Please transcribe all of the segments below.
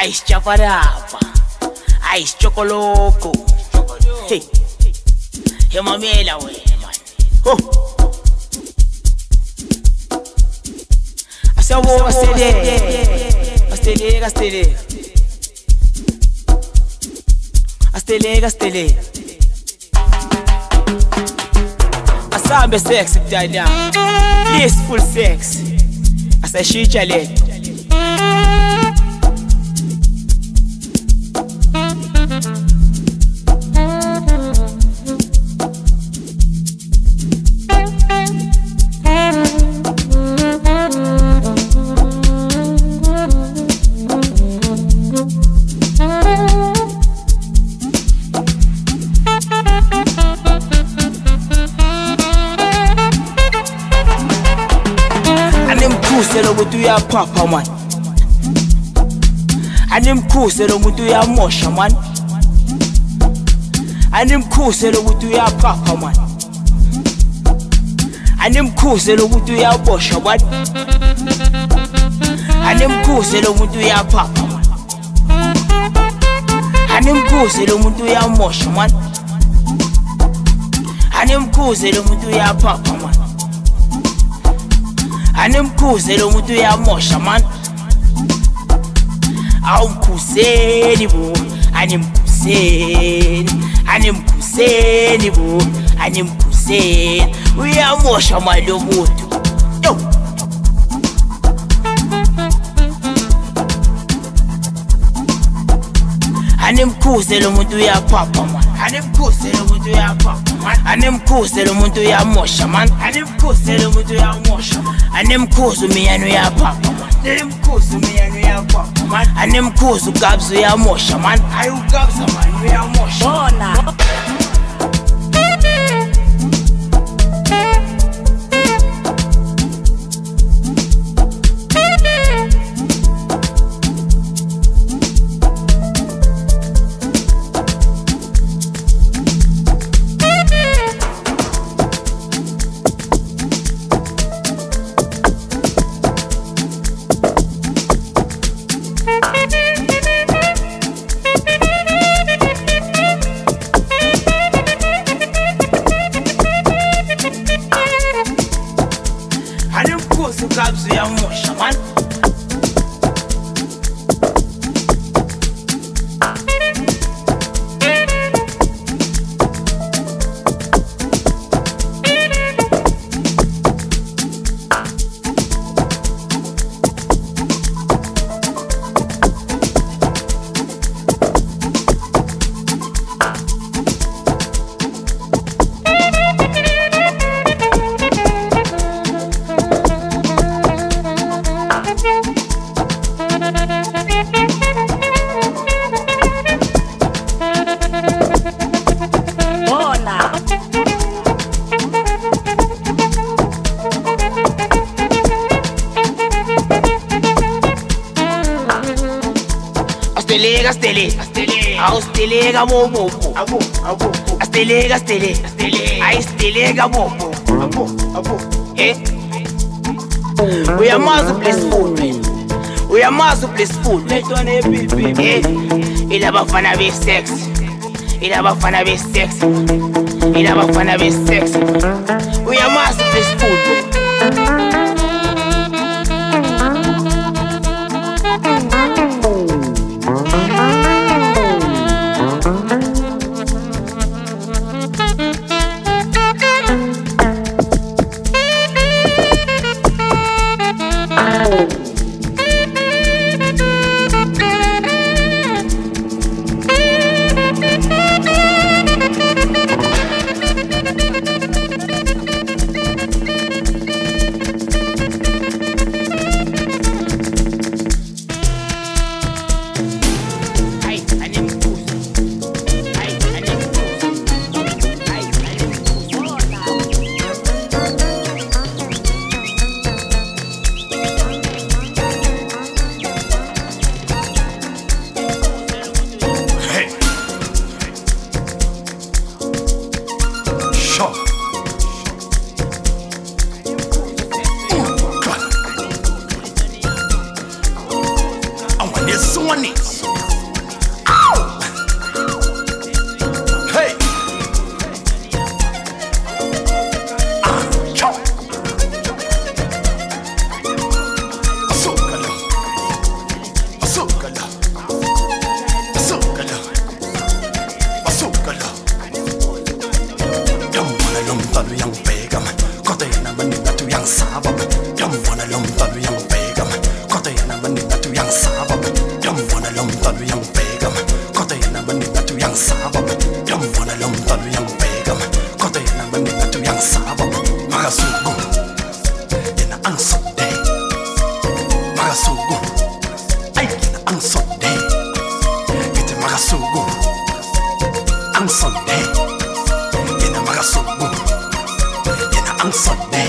Ice chaparapa, ice chocoloko. Hey, hey, mamela we man. Oh, I say wo, I stay there, I stay there, I stay there, I stay there, I stay there. I saw me sexy dada, blissful sex. I say she chale. Mutu ya papa man, anim kuselo mutu ya mosha man, anim kuselo mutu ya papa man, anim kuselo mutu ya bosha man, anim kuselo mutu ya papa man, anim kuselo mutu ya mosha man, anim kuselo mutu ya papa man. Animkuzele umuntu uyamosha man. Awumkhuseli bo, animkhuseli, animkhuseli bo, animkhuseli. Uyamosha man lo muntu. Yo. Animkhuzele umuntu uyapapa man. Animkhuzele umuntu uyapapa man. Animkhuzele umuntu uyamosha man. Animkhuzele umuntu uyamosha. Animkhuzu miyano ya papa man. Animkhuzu miyano ya papa man. Animkhuzu gabzu ya mosha man. Ayu gabza man ya mosha. Bona. Gabzu ya mosha man. Astelega bobo, astelega, astelega bobo, eh? We are mass blissful, we are mass blissful. Eh? Il a bafana be sex, il a bafana be sex, il a bafana be sex. We are mass blissful. ang sonde Yena makasubo Yena ang sonde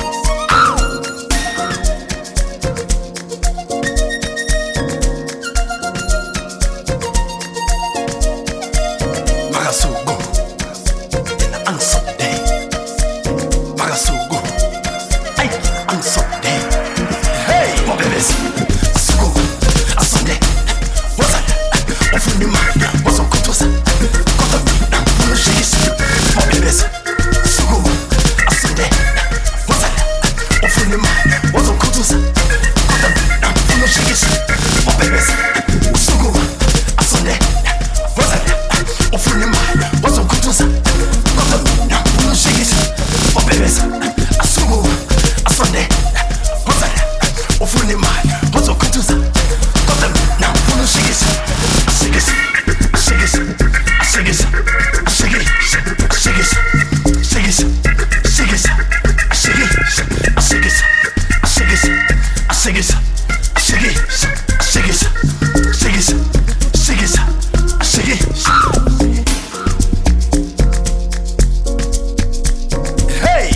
Makasubo Yena ang sonde Makasubo Ay, ang sonde Hey, my babies Sugo, a sonde What's that? Ofuni ma, what's on kutosa Kota mi, no shigis My babies Sugo, a sonde What's that? Ofuni ma, what's on kutosa Kota mi, no shigis My babies Sugo, a sonde What's that? Ofuni ma, what's on kutosa Kota mi, no shigis My babies Sugo, a sonde What's that? Ofuni ma, what's on kutosa Kota mi, no shigis Hey!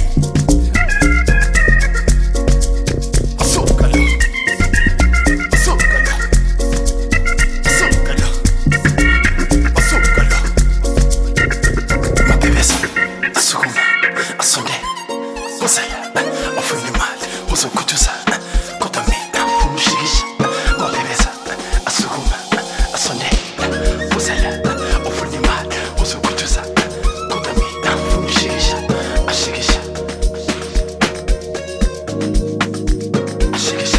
Azúcalo. Azúcalo. Azúcalo. Azúcalo. My babies, azúcalo. Azúcalo. Gozala. Ofuni mal. Uzo kutuza. Kotamina. Fumushigisha. My babies, azúcalo. Azúcalo. Gozala. Ofuni mal. Uzo kutuza. Kotamina. Fumushigisha. Ashigisha. Ashigisha.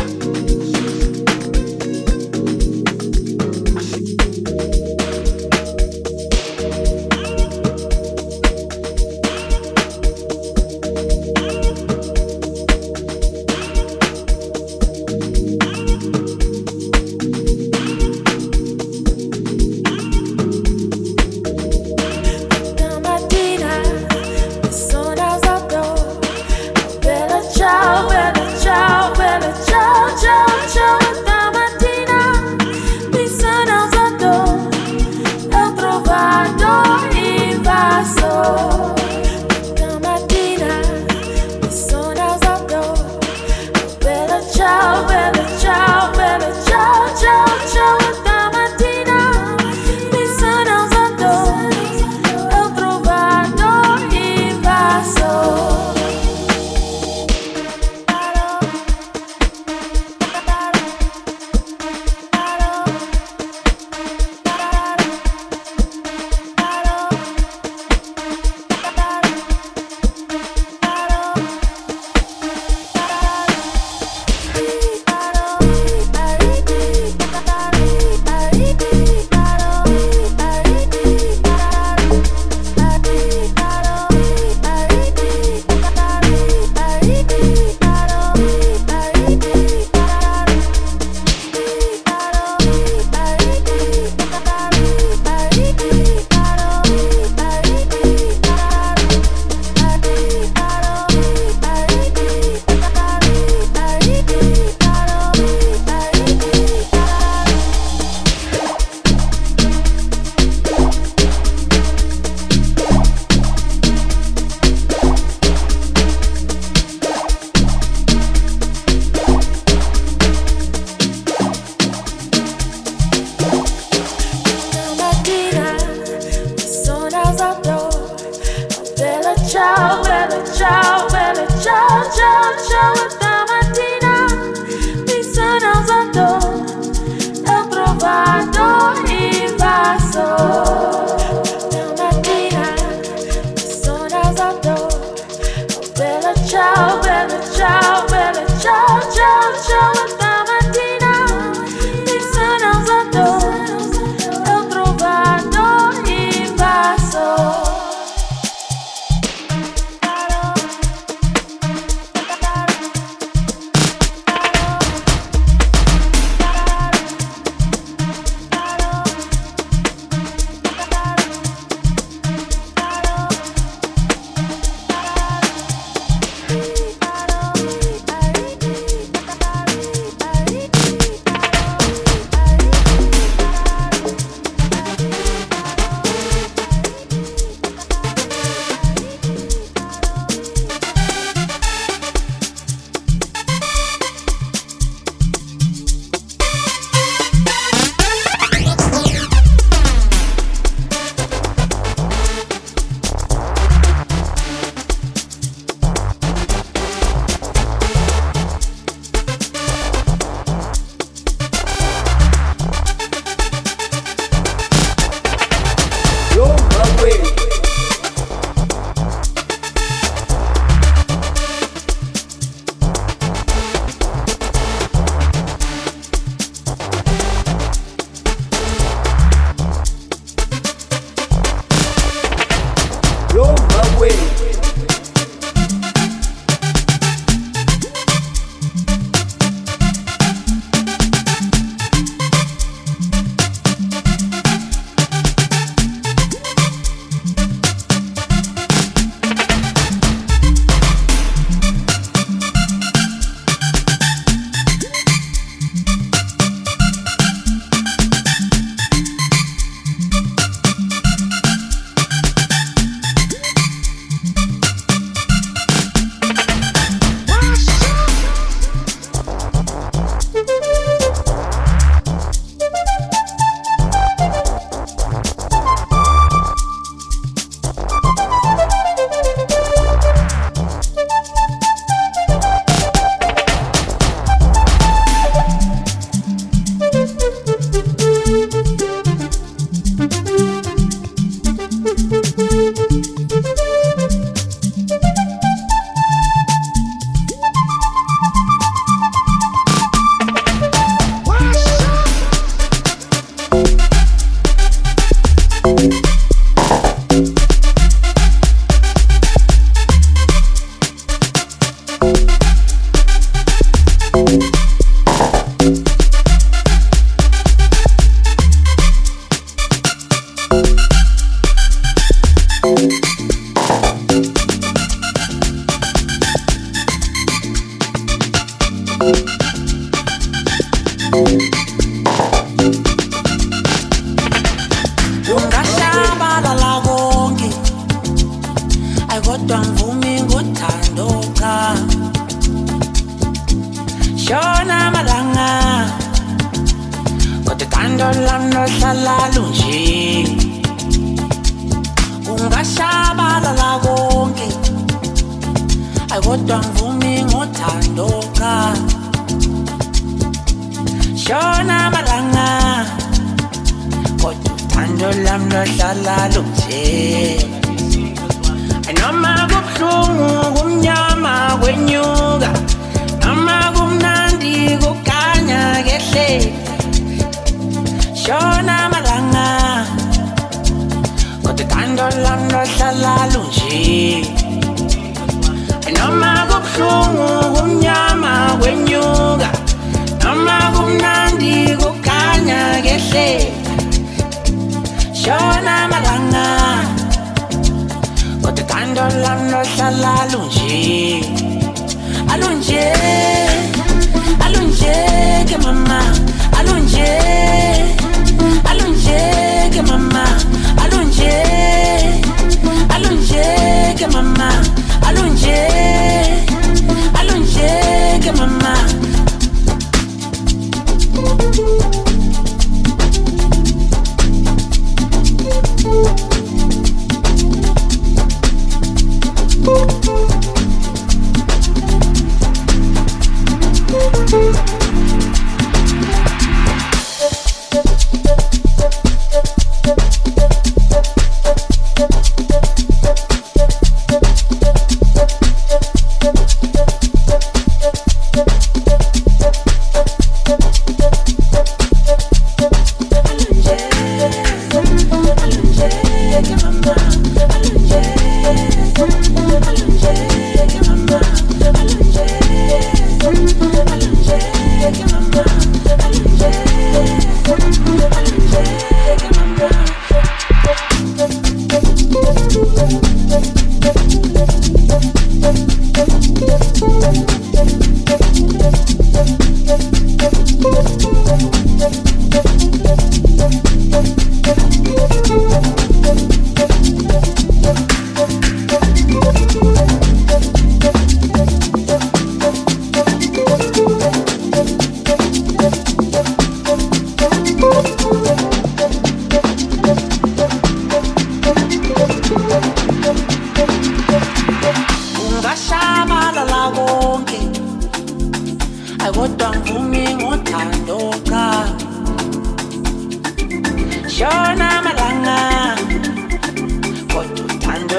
Shona malanga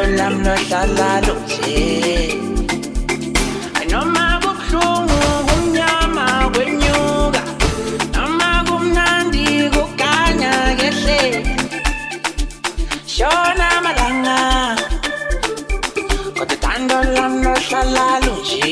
lami lohlala lunje noma kubuhlungu kumnyama kwenyuka noma kumnandi kuganya kehle shona malanga kodwa uthando lami lohlala lunje.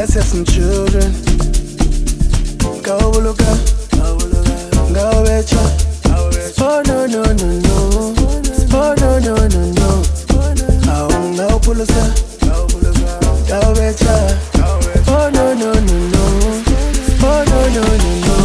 let's have some children. Go look up, go betcha. Oh no no no no, oh no no no no. Oh no, pull us up, go betcha. Oh no no no no, oh no no no no.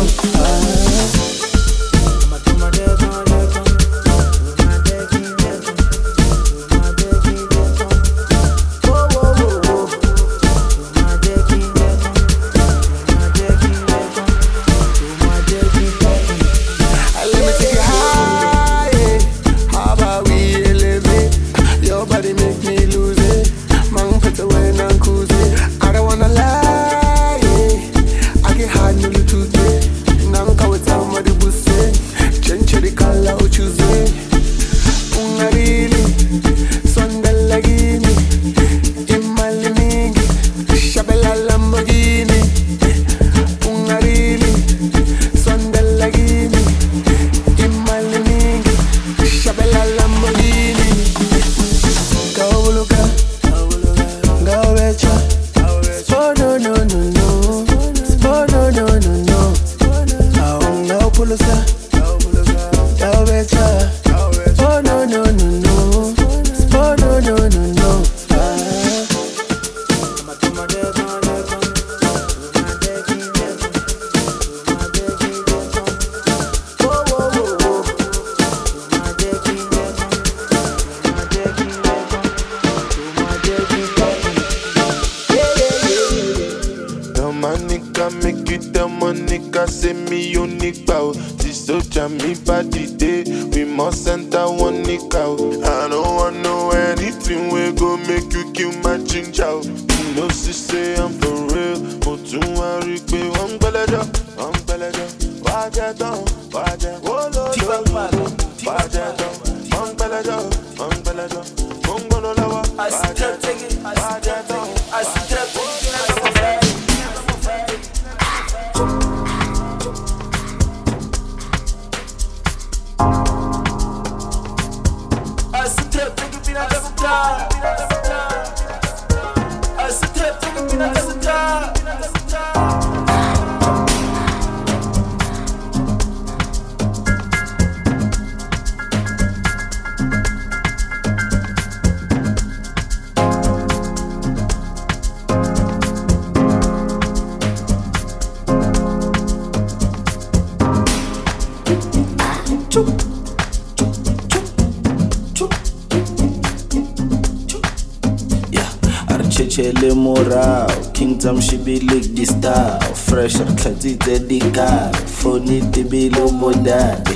Chele morao, kingdom she be lick the style. Fresh tlati dedica, phone te bilo modade.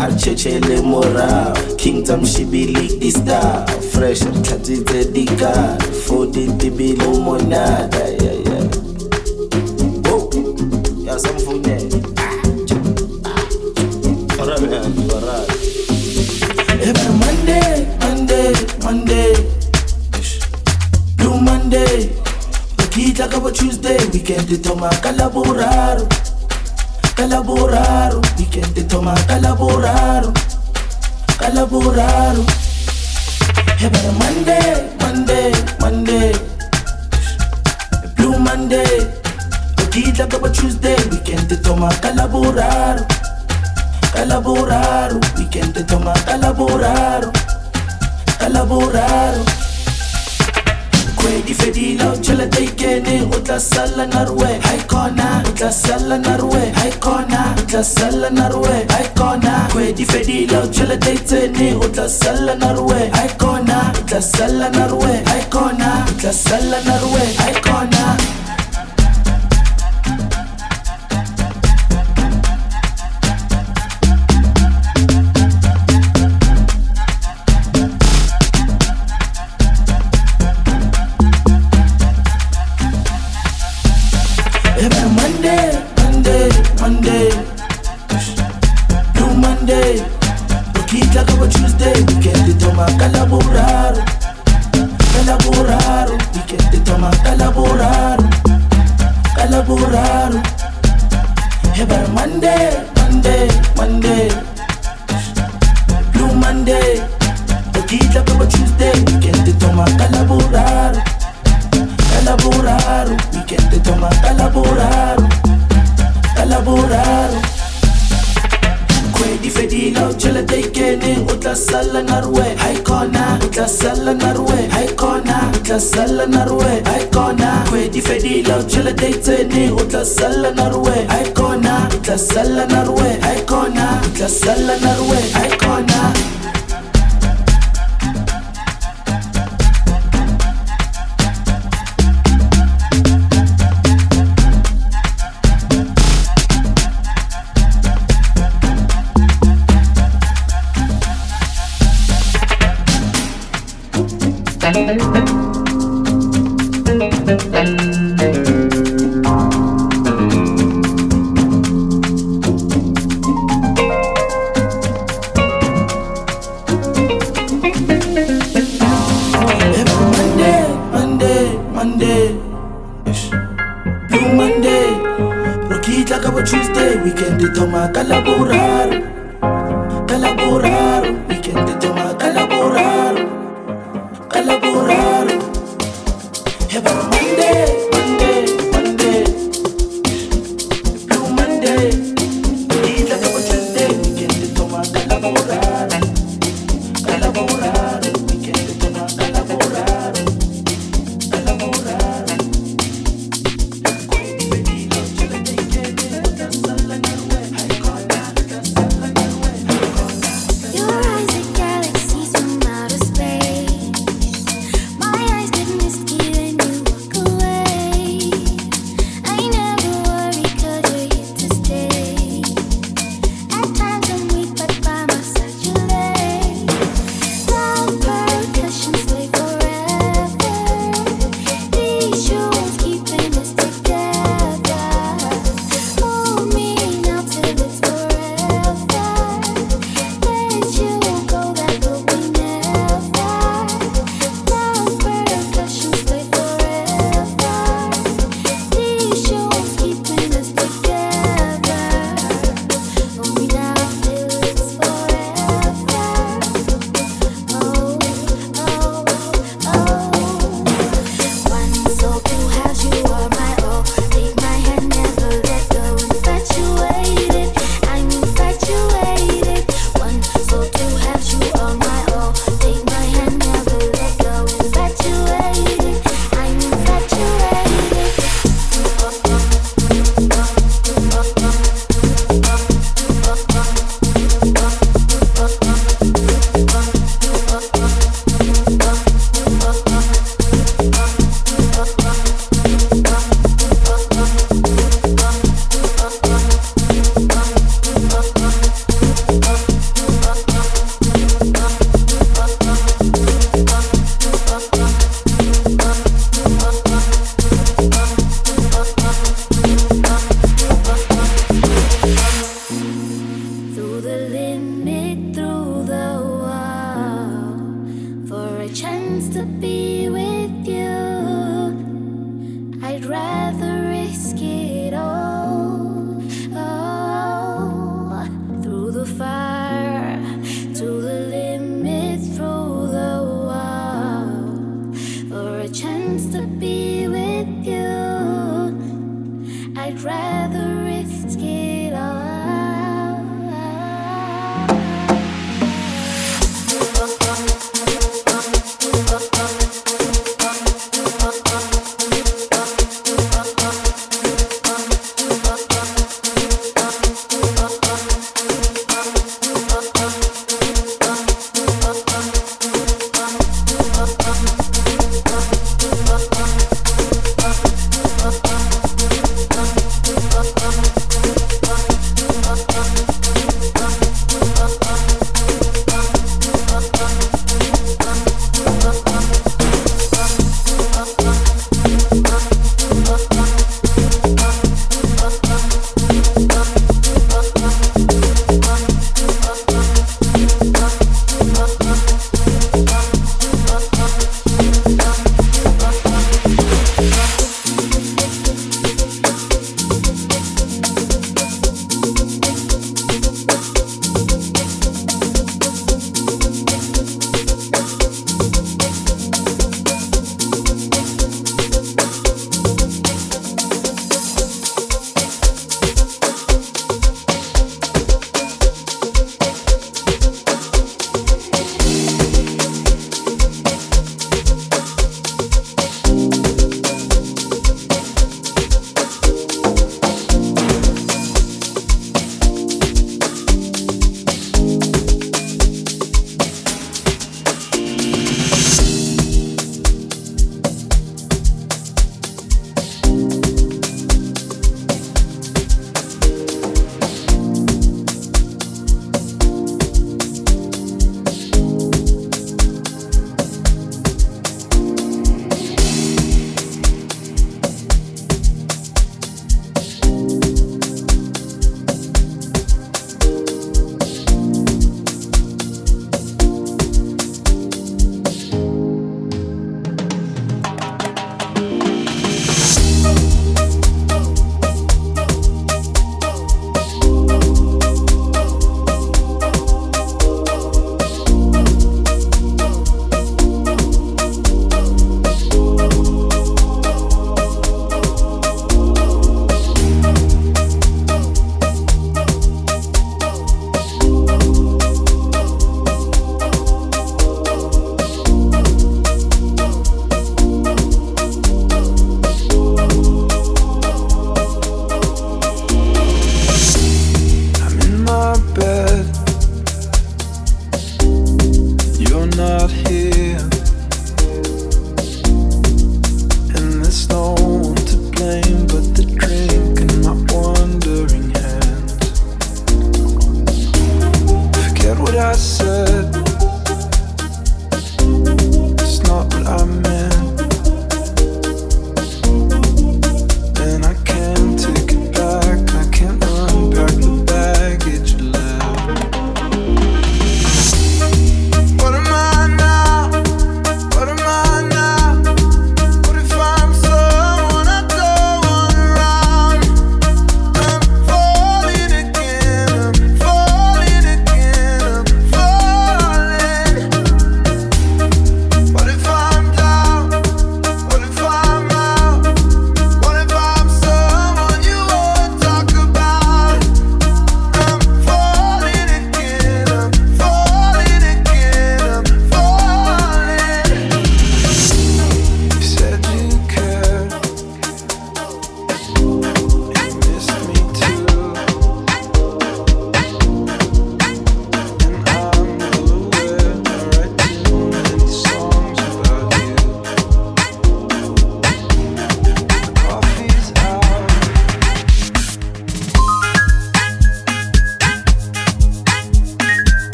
Chele morao, kingdom she be lick the style. Fresh tlati dedica, phone te bilo modade. Yeah. Oh, yeah, some phone there. Alright. Every Monday. Monday, Kita kaba Tuesday, weekend to toma calaboraro, weekend to toma calaboraro. Hey, but Monday, Blue Monday, Kita kaba Tuesday, weekend to toma calaboraro, weekend to toma calaboraro. Di fedila uchala taikene utasala narwe haikona utasala narwe haikona utasala narwe haikona kwe di fedila uchala taitene utasala narwe haikona utasala narwe haikona utasala narwe haikona. Monday, Blue Monday, Kita kaba Tuesday, weekend to toma calaboraro, weekend to toma calaboraro. Hey, but Monday, Blue Monday, Kita kaba Tuesday, weekend to toma calaboraro, weekend to toma tla sala narwe icona kgwedi fedile o tšhelete itsene o tla sala narwe icona o tla sala narwe icona o tla sala narwe icona. Tuesday, weekend de toma calaborar, calaborar, weekend de toma calaborar, calaborar. Every Monday, Monday, Monday, Blue Monday, weekend like a Tuesday, weekend de toma calaborar, calaborar, weekend de toma calaborar, calaborar.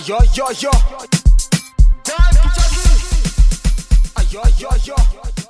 Ayo, yo, yo.